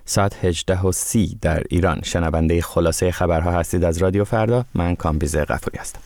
ساعت 18:30 در ایران. شنونده خلاصه خبرها هستید از رادیو فردا. من کامبیز غفوری هستم.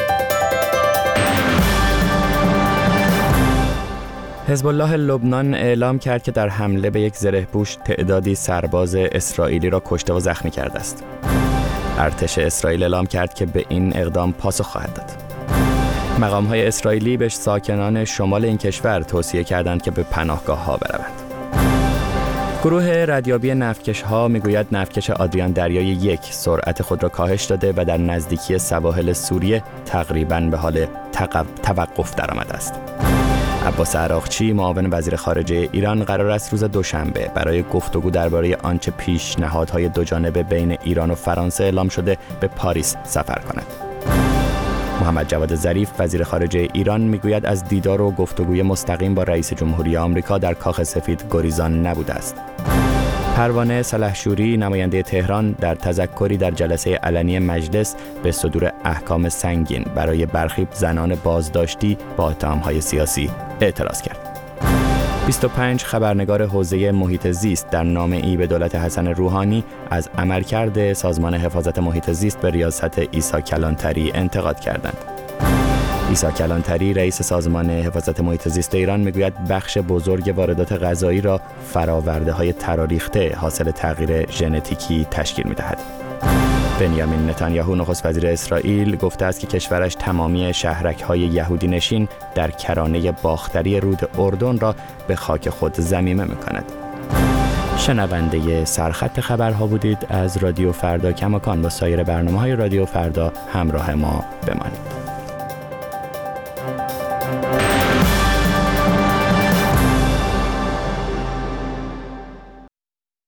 حزب الله لبنان اعلام کرد که در حمله به یک زرهپوش تعدادی سرباز اسرائیلی را کشته و زخمی کرده است. ارتش اسرائیل اعلام کرد که به این اقدام پاسخ خواهد داد. مقام‌های اسرائیلی به ساکنان شمال این کشور توصیه کردند که به پناهگاه‌ها بروند. گروه ردیابی نفتکش‌ها میگوید نفتکش آدریان دریای 1 سرعت خود را کاهش داده و در نزدیکی سواحل سوریه تقریباً به حال توقف درآمده است. عباس عراقچی معاون وزیر خارجه ایران قرار است روز دوشنبه برای گفتگو درباره آنچه پیشنهادهای دوجانبه بین ایران و فرانسه اعلام شده به پاریس سفر کند. محمد جواد ظریف وزیر خارجه ایران میگوید از دیدار و گفتگوی مستقیم با رئیس جمهوری آمریکا در کاخ سفید گریزان نبوده است. پروانه سلحشوری نماینده تهران در تذکری در جلسه علنی مجلس به صدور احکام سنگین برای برخی زنان بازداشتی با اتهام‌های سیاسی اعتراض کرد. 25 خبرنگار حوزه محیط زیست در نامه‌ای به دولت حسن روحانی از عملکرد سازمان حفاظت محیط زیست به ریاست عیسی کلانتری انتقاد کردند. عیسی کلانتری رئیس سازمان حفاظت محیط زیست ایران میگوید بخش بزرگ واردات غذایی را فرآورده‌های تراریخته حاصل تغییر ژنتیکی تشکیل می‌دهد. بنیامین نتانیاهو نخست وزیر اسرائیل گفته است که کشورش تمامی شهرک‌های یهودی نشین در کرانه باختری رود اردن را به خاک خود ضمیمه می‌کند. شنونده سرخط خبرها بودید از رادیو فردا. کماکان با سایر برنامه‌های رادیو فردا همراه ما بمانید.